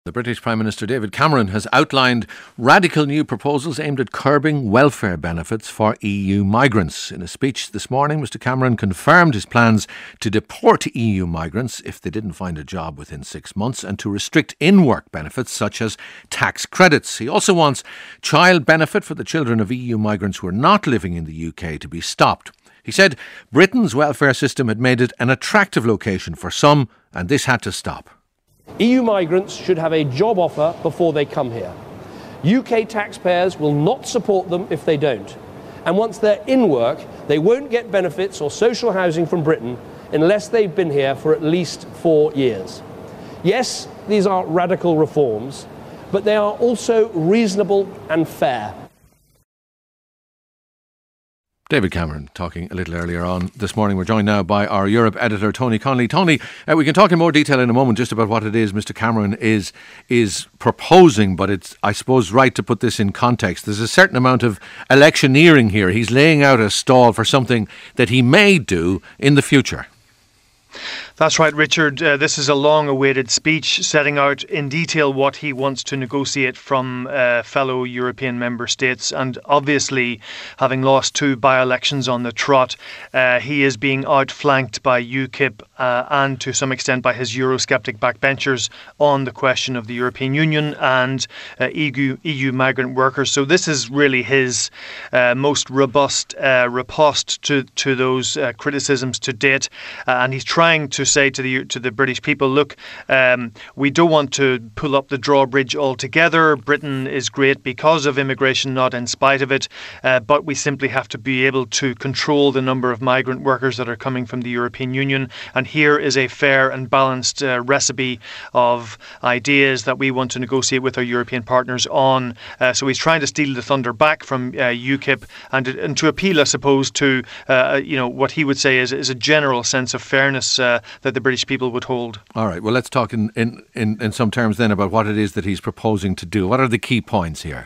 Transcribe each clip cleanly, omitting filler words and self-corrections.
The British Prime Minister David Cameron has outlined radical new proposals aimed at curbing welfare benefits for EU migrants. In a speech this morning, Mr Cameron confirmed his plans to deport EU migrants if they didn't find a job within 6 months and to restrict in-work benefits such as tax credits. He also wants child benefit for the children of EU migrants who are not living in the UK to be stopped. He said Britain's welfare system had made it an attractive location for some and this had to stop. EU migrants should have a job offer before they come here. UK taxpayers will not support them if they don't. And once they're in work, they won't get benefits or social housing from Britain unless they've been here for at least 4 years. Yes, these are radical reforms, but they are also reasonable and fair. David Cameron talking a little earlier on this morning. We're joined now by our Europe editor, Tony Connolly. Tony, we can talk in more detail in a moment just about what it is Mr Cameron is proposing, but it's, I suppose, right to put this in context. There's a certain amount of electioneering here. He's laying out a stall for something that he may do in the future. That's right, Richard. This is a long-awaited speech setting out in detail what he wants to negotiate from fellow European member states. And obviously, having lost 2 by-elections on the trot, he is being outflanked by UKIP and to some extent by his Eurosceptic backbenchers on the question of the European Union and EU migrant workers. So this is really his most robust riposte to those criticisms to date. And he's trying to say to the British people, look, we don't want to pull up the drawbridge altogether. Britain is great because of immigration, not in spite of it. But we simply have to be able to control the number of migrant workers that are coming from the European Union. And here is a fair and balanced recipe of ideas that we want to negotiate with our European partners on. So he's trying to steal the thunder back from UKIP and to appeal, I suppose, to what he would say is a general sense of fairness that the British people would hold. All right, well, let's talk in some terms then about what it is that he's proposing to do. What are the key points here?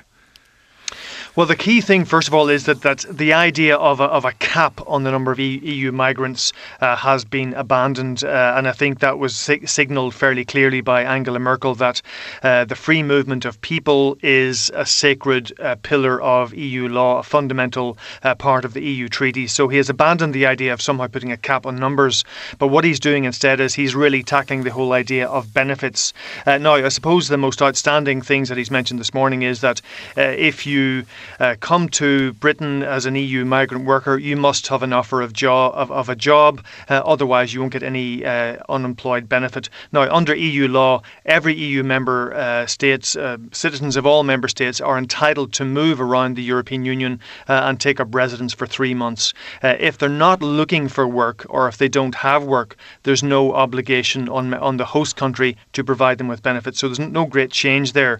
Well, the key thing, first of all, is that the idea of a cap on the number of EU migrants has been abandoned. And I think that was signalled fairly clearly by Angela Merkel, that the free movement of people is a sacred pillar of EU law, a fundamental part of the EU treaty. So he has abandoned the idea of somehow putting a cap on numbers. But what he's doing instead is he's really tackling the whole idea of benefits. Now, I suppose the most outstanding things that he's mentioned this morning is that if you come to Britain as an EU migrant worker, you must have an offer of a job, otherwise you won't get any unemployed benefit. Now, under EU law, every EU member states, citizens of all member states are entitled to move around the European Union and take up residence for 3 months. If they're not looking for work or if they don't have work, there's no obligation on the host country to provide them with benefits. So there's no great change there.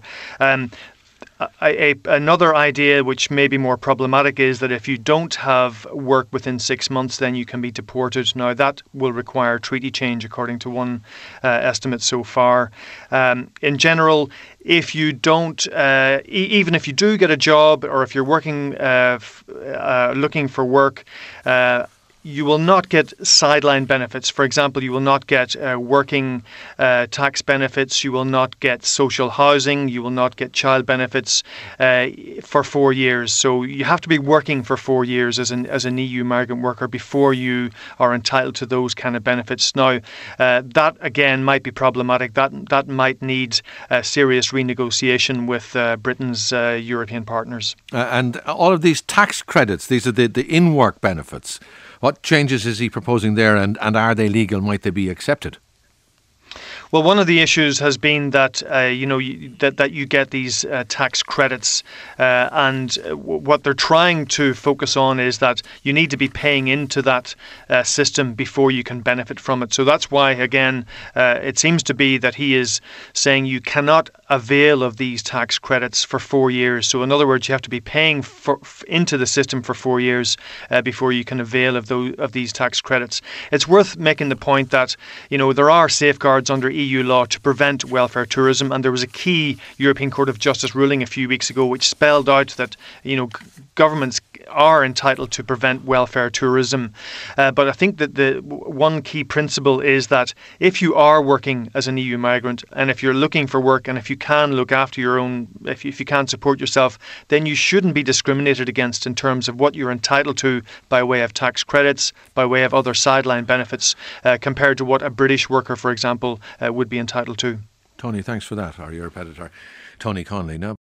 Another idea which may be more problematic is that if you don't have work within 6 months, then you can be deported. Now, that will require treaty change, according to one estimate so far. In general, if you don't, even if you do get a job or if you're working, looking for work, you will not get sideline benefits. For example, you will not get working tax benefits. You will not get social housing. You will not get child benefits for 4 years. So you have to be working for 4 years as an EU migrant worker before you are entitled to those kind of benefits. Now, that again might be problematic. That might need serious renegotiation with Britain's European partners. And all of these tax credits, these are the in-work benefits. What changes is he proposing there, and are they legal? Might they be accepted? Well, one of the issues has been that that you get these tax credits, and what they're trying to focus on is that you need to be paying into that system before you can benefit from it. So that's why, again, it seems to be that he is saying you cannot avail of these tax credits for 4 years. So in other words, you have to be paying into the system for 4 years before you can avail of these tax credits. It's worth making the point that, there are safeguards under EU law to prevent welfare tourism, and there was a key European Court of Justice ruling a few weeks ago which spelled out that, governments are entitled to prevent welfare tourism. But I think that the one key principle is that if you are working as an EU migrant, and if you're looking for work, and if you can look after your own, if you can support yourself, then you shouldn't be discriminated against in terms of what you're entitled to by way of tax credits, by way of other sideline benefits, compared to what a British worker, for example, would be entitled to. Tony, thanks for that. Our Europe editor, Tony Connolly. Now,